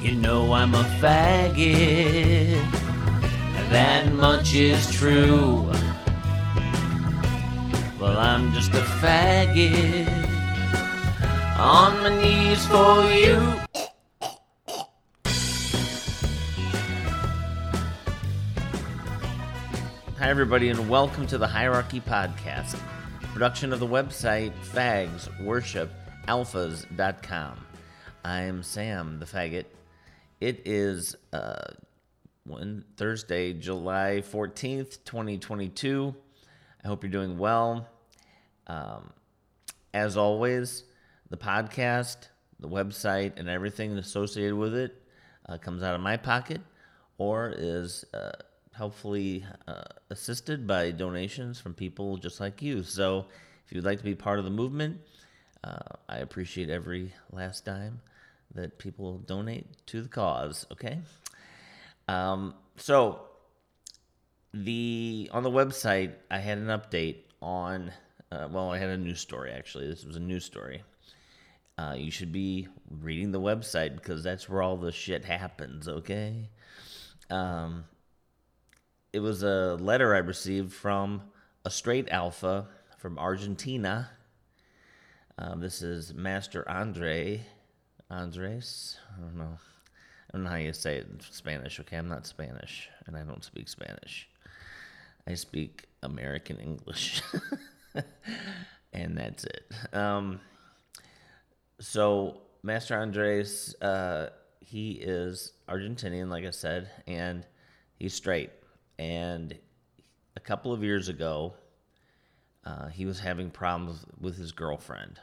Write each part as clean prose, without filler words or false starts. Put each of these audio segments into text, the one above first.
You know I'm a faggot, that much is true. Well, I'm just a faggot, on my knees for you. Hi, everybody, and welcome to the Hierarchy Podcast, production of the website fagsworshipalphas.com. I'm Sam, the faggot. It is Thursday, July 14th, 2022. I hope you're doing well. As always, the podcast, the website, and everything associated with it comes out of my pocket or is helpfully assisted by donations from people just like you. So if you'd like to be part of the movement, I appreciate every last dime that people donate to the cause, okay? So on the website, I had an update on, I had a news story, actually. This was a news story. You should be reading the website because that's where all the shit happens, okay? It was a letter I received from a straight alpha from Argentina. This is Master Andres. I don't know how you say it in Spanish, okay? I'm not Spanish, and I don't speak Spanish. I speak American English, and that's it. So Master Andres, he is Argentinian, like I said, and he's straight. And a couple of years ago, he was having problems with his girlfriend.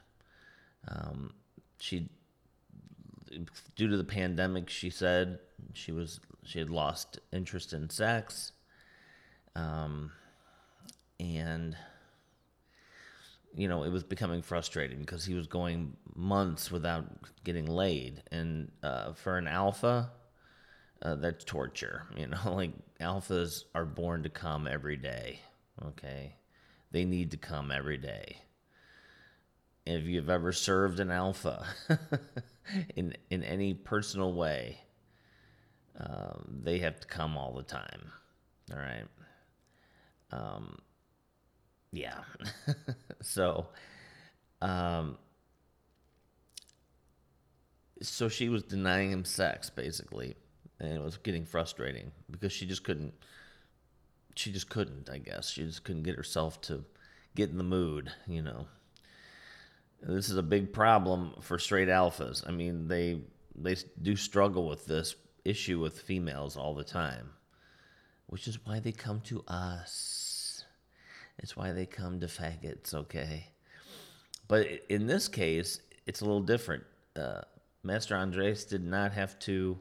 Due to the pandemic, she said she had lost interest in sex, and it was becoming frustrating because he was going months without getting laid, and for an alpha, that's torture. Like alphas are born to come every day. Okay, they need to come every day. If you've ever served an alpha in any personal way, they have to come all the time. All right. Yeah. So she was denying him sex, basically, and it was getting frustrating because she just couldn't, I guess. She just couldn't get herself to get in the mood, This is a big problem for straight alphas. I mean, they do struggle with this issue with females all the time, which is why they come to us. It's why they come to faggots, okay? But in this case, it's a little different. Master Andres did not have to.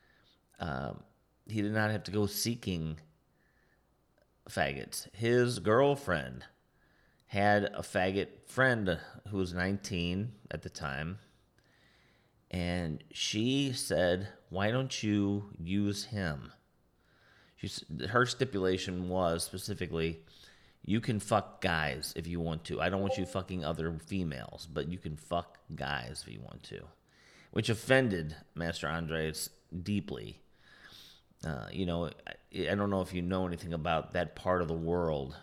He did not have to go seeking faggots. His girlfriend had a faggot friend who was 19 at the time, and she said, "Why don't you use him?" Her stipulation was specifically, you can fuck guys if you want to. I don't want you fucking other females, but you can fuck guys if you want to, which offended Master Andres deeply. I don't know if you know anything about that part of the world,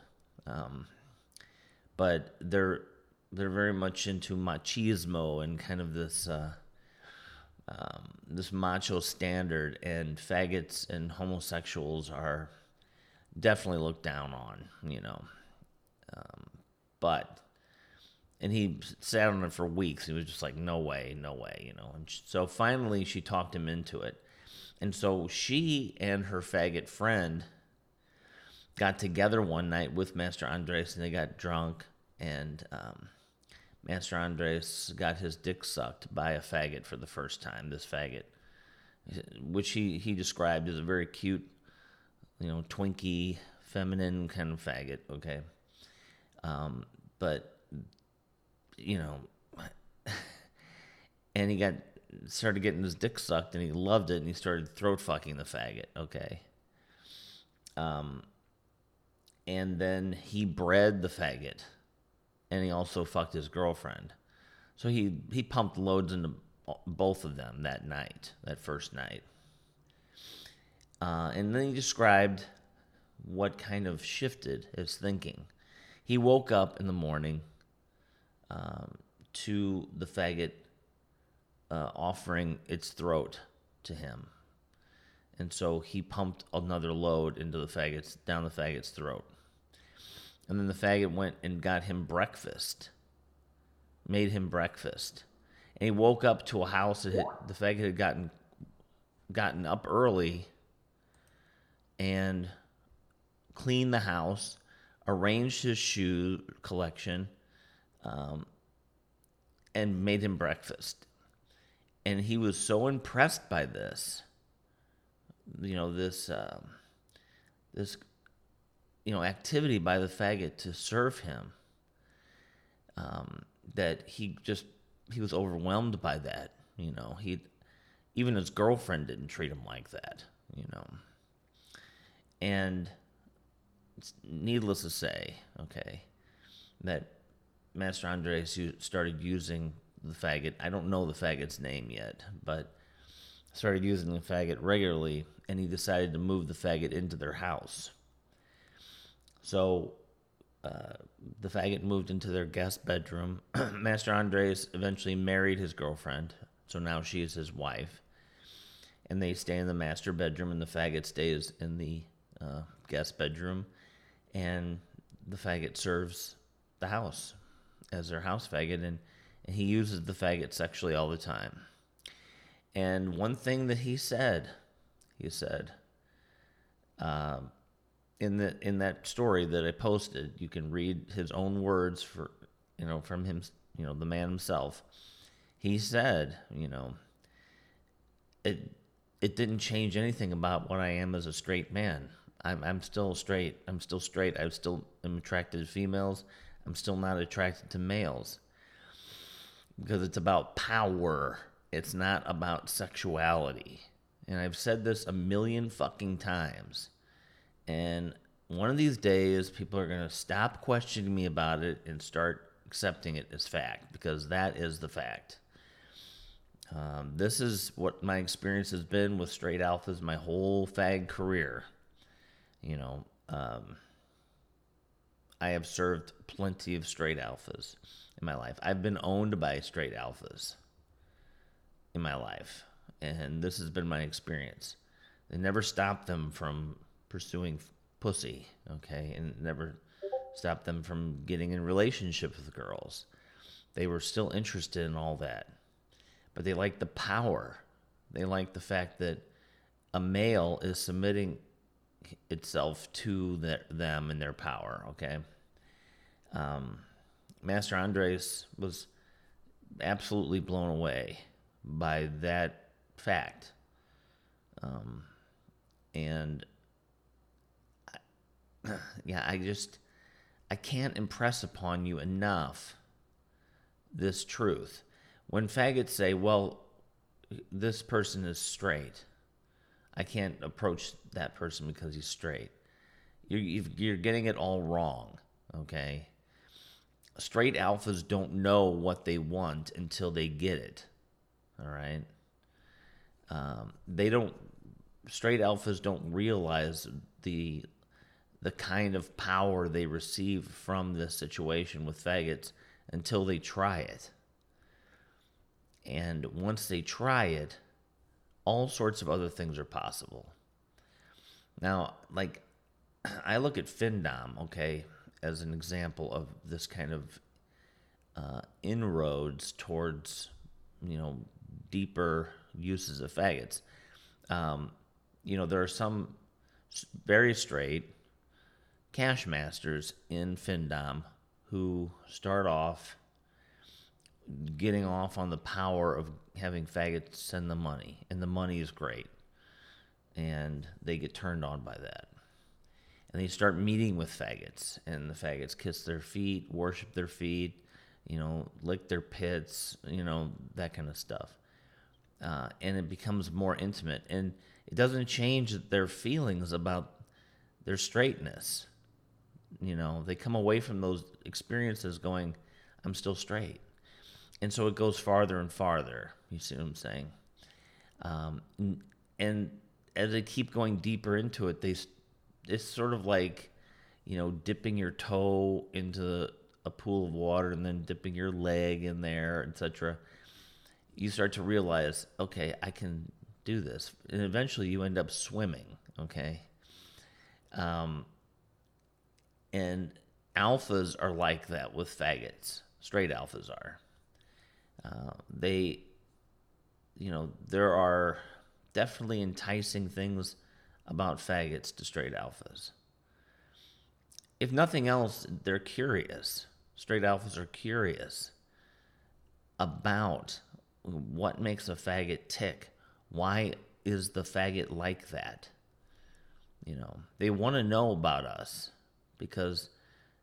but they're very much into machismo and kind of this this macho standard, and faggots and homosexuals are definitely looked down on, and he sat on it for weeks. He was just like, no way, And so finally she talked him into it. And so she and her faggot friend got together one night with Master Andres, and they got drunk, and Master Andres got his dick sucked by a faggot for the first time. This faggot, which he described as a very cute, twinky, feminine kind of faggot, okay? But, and he started getting his dick sucked, and he loved it, and he started throat fucking the faggot, okay? And then he bred the faggot, and he also fucked his girlfriend. So he pumped loads into both of them that night, that first night. And then he described what kind of shifted his thinking. He woke up in the morning to the faggot offering its throat to him. And so he pumped another load down the faggot's throat. And then the faggot went and got him breakfast, made him breakfast. And he woke up to a house the faggot had gotten up early and cleaned the house, arranged his shoe collection, and made him breakfast. And he was so impressed by this, this activity by the faggot to serve him, that he was overwhelmed by that. Even his girlfriend didn't treat him like that. And it's needless to say, that Master Andres started using the faggot. I don't know the faggot's name yet, but started using the faggot regularly, and he decided to move the faggot into their house. So the faggot moved into their guest bedroom. Master Andres eventually married his girlfriend, so now she is his wife. And they stay in the master bedroom, and the faggot stays in the guest bedroom. And the faggot serves the house as their house faggot, and he uses the faggot sexually all the time. And one thing that he said, in that story that I posted, you can read his own words from him, the man himself. He said, it didn't change anything about what I am as a straight man. I'm still straight. I'm still straight. I still am attracted to females. I'm still not attracted to males. Because it's about power. It's not about sexuality. And I've said this a million fucking times. And one of these days, people are going to stop questioning me about it and start accepting it as fact. Because that is the fact. This is what my experience has been with straight alphas my whole fag career. I have served plenty of straight alphas in my life. I've been owned by straight alphas in my life, and this has been my experience. They never stopped them from pursuing pussy, and never stopped them from getting in relationships with girls. They were still interested in all that, but they liked the power. They liked the fact that a male is submitting itself to them and their power. Master Andres was absolutely blown away by that fact, and I can't impress upon you enough this truth. When faggots say, well, this person is straight, I can't approach that person because he's straight. You're getting it all wrong, Straight alphas don't know what they want until they get it, all right? Straight alphas don't realize the kind of power they receive from this situation with faggots until they try it. And once they try it, all sorts of other things are possible. Now, I look at Findom, as an example of this kind of inroads towards, deeper uses of faggots. There are some very straight cash masters in Findom who start off getting off on the power of having faggots send them money, and the money is great, and they get turned on by that. And they start meeting with faggots, and the faggots kiss their feet, worship their feet, lick their pits, that kind of stuff. And it becomes more intimate, and it doesn't change their feelings about their straightness. They come away from those experiences going, I'm still straight. And so it goes farther and farther. You see what I'm saying? And as they keep going deeper into it, it's sort of like, dipping your toe into a pool of water and then dipping your leg in there, etc. You start to realize, okay, I can do this, and eventually you end up swimming. Okay, and alphas are like that with faggots. Straight alphas are. They, there are definitely enticing things about faggots to straight alphas. If nothing else, they're curious. Straight alphas are curious about what makes a faggot tick. Why is the faggot like that? They want to know about us because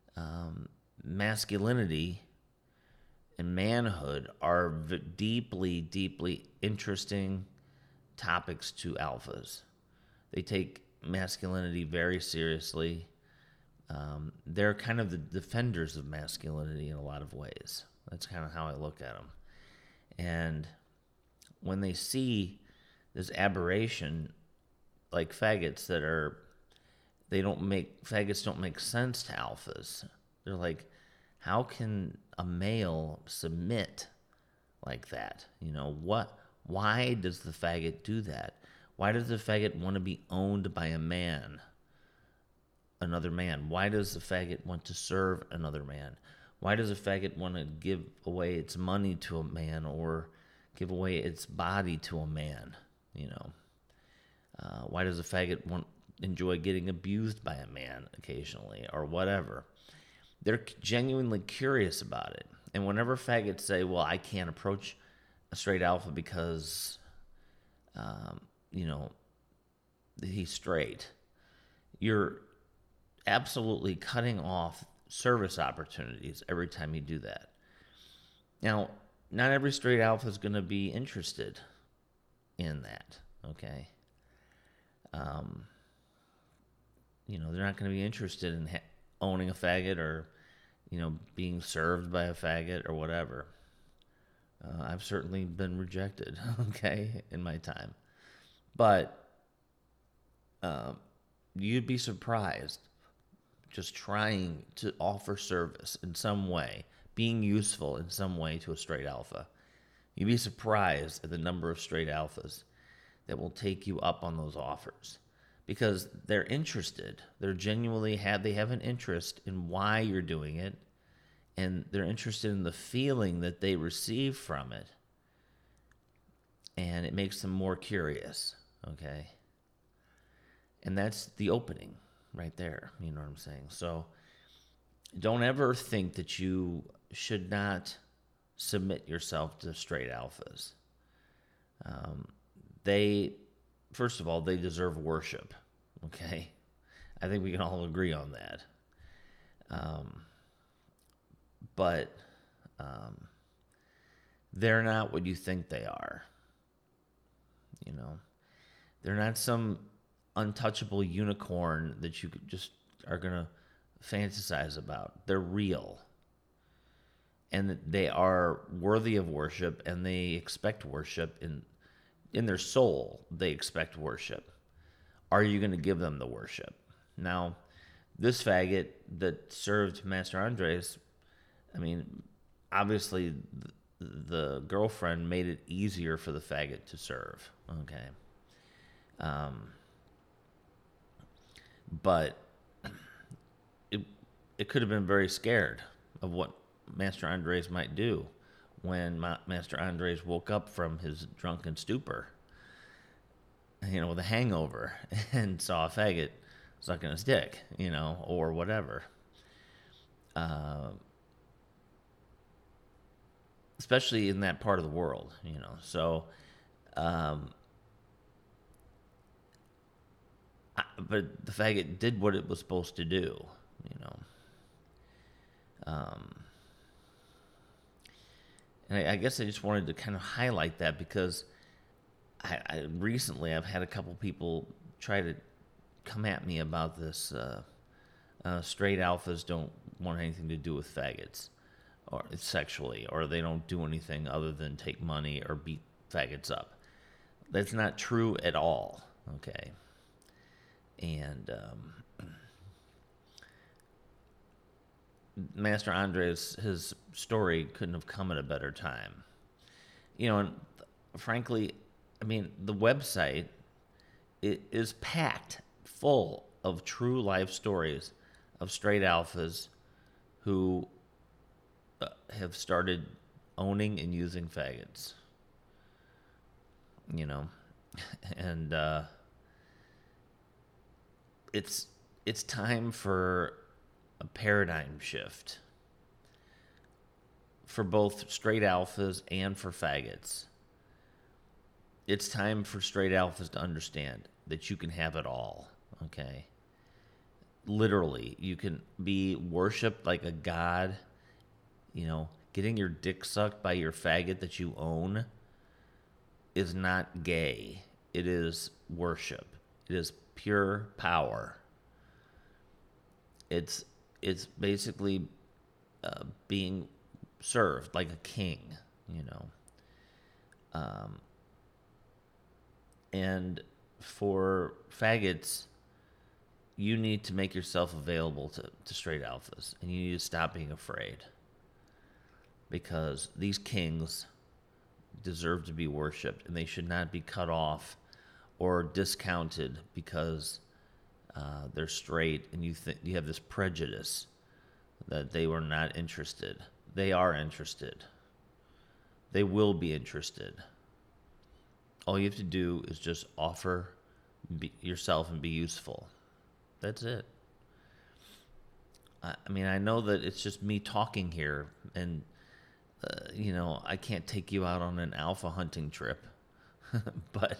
masculinity and manhood are deeply, deeply interesting topics to alphas. They take masculinity very seriously. They're kind of the defenders of masculinity in a lot of ways. That's kind of how I look at them. And when they see this aberration, like faggots faggots don't make sense to alphas. They're like, how can a male submit like that? Why does the faggot do that? Why does the faggot want to be owned by another man? Why does the faggot want to serve another man? Why does a faggot want to give away its money to a man or give away its body to a man? Why does a faggot enjoy getting abused by a man occasionally or whatever? They're genuinely curious about it. And whenever faggots say, well, I can't approach a straight alpha because, he's straight, you're absolutely cutting off service opportunities every time you do that. Now, not every straight alpha is going to be interested in that, okay? They're not going to be interested in owning a faggot or, being served by a faggot or whatever. I've certainly been rejected, okay, in my time. But you'd be surprised just trying to offer service in some way, being useful in some way to a straight alpha. You'd be surprised at the number of straight alphas that will take you up on those offers because they're interested. They have an interest in why you're doing it, and they're interested in the feeling that they receive from it, and it makes them more curious, okay? And that's the opening right there, you know what I'm saying? So don't ever think that you should not submit yourself to straight alphas. First of all, they deserve worship, okay? I think we can all agree on that. But they're not what you think they are. They're not some untouchable unicorn that you just are going to fantasize about. They're real. And they are worthy of worship, and they expect worship in their soul. They expect worship. Are you going to give them the worship? Now, this faggot that served Master Andres, obviously the girlfriend made it easier for the faggot to serve. Okay. But it could have been very scared of what Master Andres might do when Master Andres woke up from his drunken stupor, with a hangover, and saw a faggot sucking his dick, or whatever. Especially in that part of the world, So, but the faggot did what it was supposed to do, And I guess I just wanted to kind of highlight that because recently I've had a couple people try to come at me about this. Straight alphas don't want anything to do with faggots or sexually, or they don't do anything other than take money or beat faggots up. That's not true at all. Okay. And Master Andre's his story couldn't have come at a better time. And frankly, I mean, the website is packed full of true life stories of straight alphas who have started owning and using faggots. And it's time for a paradigm shift for both straight alphas and for faggots. It's time for straight alphas to understand that you can have it all, okay? Literally, you can be worshipped like a god, getting your dick sucked by your faggot that you own is not gay. It is worship. It is pure power. It's basically being served like a king, and for faggots, you need to make yourself available to straight alphas, and you need to stop being afraid, because these kings deserve to be worshipped, and they should not be cut off or discounted because they're straight, and you have this prejudice that they were not interested. They are interested. They will be interested. All you have to do is just offer yourself and be useful. That's it. I mean, I know that it's just me talking here, and I can't take you out on an alpha hunting trip, but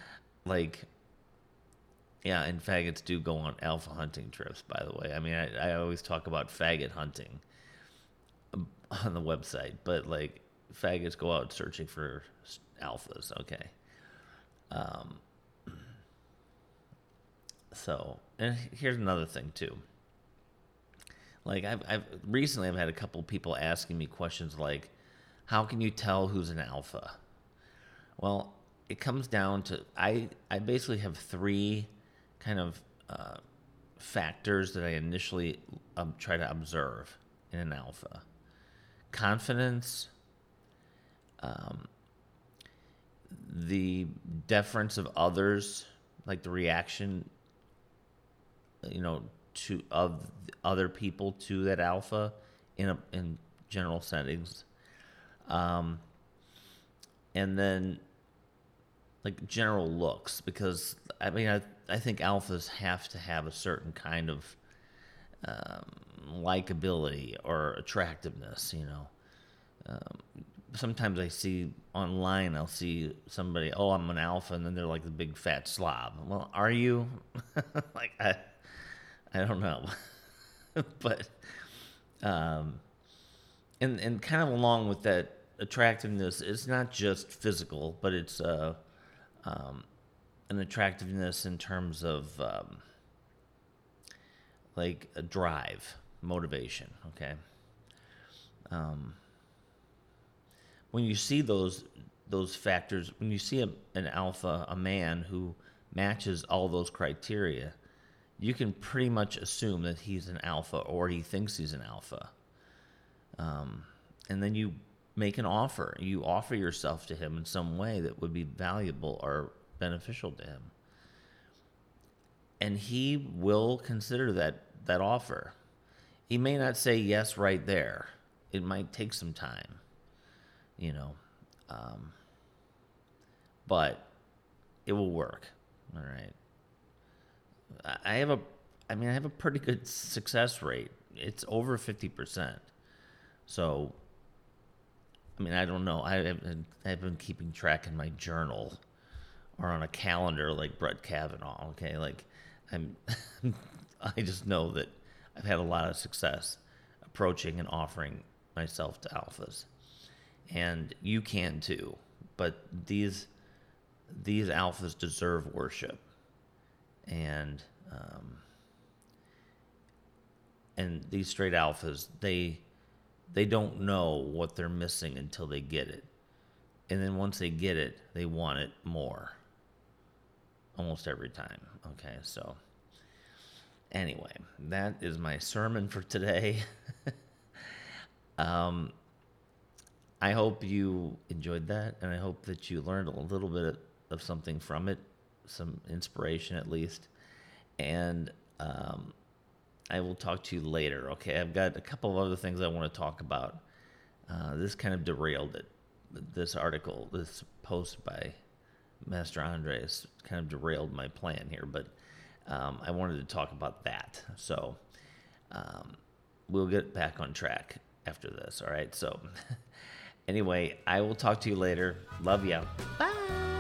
yeah, and faggots do go on alpha hunting trips, by the way. I mean, I always talk about faggot hunting on the website, but faggots go out searching for alphas, okay? So, and here's another thing too. I've recently had a couple people asking me questions like, how can you tell who's an alpha? Well, it comes down to, I basically have three kind of factors that I initially try to observe in an alpha. Confidence, the deference of others, like the reaction, of other people to that alpha in general settings, and then general looks, because I mean I think alphas have to have a certain kind of likability or attractiveness. Sometimes I see online, I'll see somebody, oh, I'm an alpha, and then they're like the big fat slob. Well, are you? I don't know. But and kind of along with that attractiveness, it's not just physical, but it's an attractiveness in terms of a drive, motivation, okay? When you see those factors, when you see an alpha, a man who matches all those criteria, you can pretty much assume that he's an alpha, or he thinks he's an alpha. And then you make an offer. You offer yourself to him in some way that would be valuable or beneficial to him. And he will consider that offer. He may not say yes right there. It might take some time, but it will work. All right. I have a pretty good success rate. It's over 50%. So, I mean, I don't know. I've been keeping track in my journal or on a calendar like Brett Kavanaugh. Okay, I just know that I've had a lot of success approaching and offering myself to alphas, and you can too. But these alphas deserve worship, and these straight alphas, they don't know what they're missing until they get it, And then once they get it, they want it more. Almost every time. Okay, so anyway, that is my sermon for today. I hope you enjoyed that, and I hope that you learned a little bit of something from it, some inspiration at least. And I will talk to you later, okay? I've got a couple of other things I want to talk about. This kind of derailed it. This article, this post by Master Andres kind of derailed my plan here, but I wanted to talk about that. So we'll get back on track after this, all right? So anyway, I will talk to you later. Love ya. Bye.